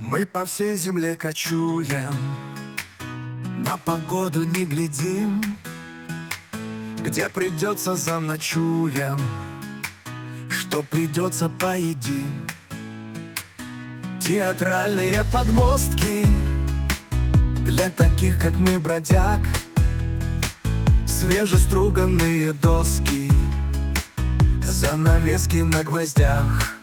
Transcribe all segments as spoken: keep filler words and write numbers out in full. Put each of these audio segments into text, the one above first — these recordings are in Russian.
Мы по всей земле кочуем, на погоду не глядим, где придется заночуем, что придется поедим. Театральные подмостки для таких, как мы, бродяг, свежеструганные доски, занавески на гвоздях.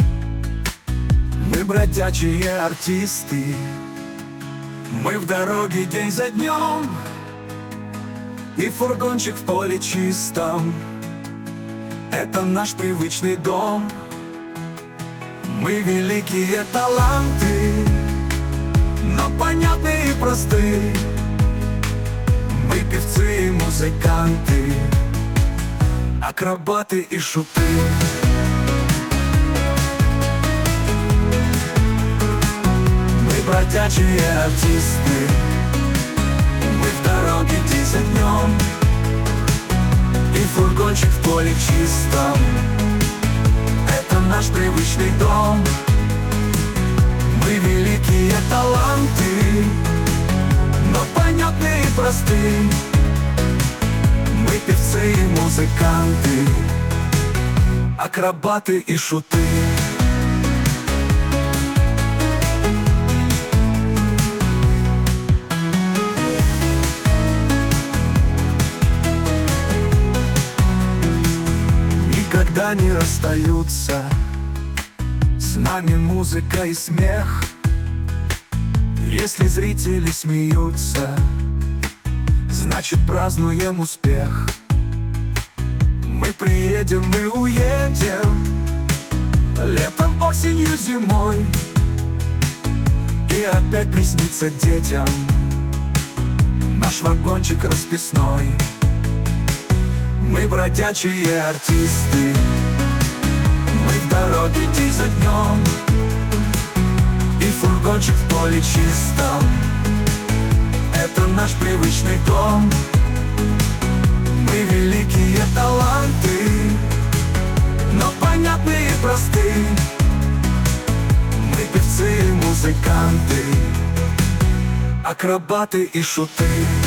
Мы бродячие артисты, мы в дороге день за днем, и фургончик в поле чистом — это наш привычный дом. Мы великие таланты, но понятные и просты. Мы певцы и музыканты, акробаты и шуты. Бродячие артисты, мы в дороге день за днем, и фургончик в поле чистом — это наш привычный дом. Мы великие таланты, но понятные и просты. Мы певцы и музыканты, акробаты и шуты. Никогда не расстаются с нами музыка и смех. Если зрители смеются, значит, празднуем успех. Мы приедем, мы уедем, летом, осенью, зимой, и опять приснится детям наш вагончик расписной. Мы бродячие артисты, мы в дороге день за днем, и фургончик в поле чистом — это наш привычный дом. Мы великие таланты, но понятные и просты. Мы певцы и музыканты, акробаты и шуты.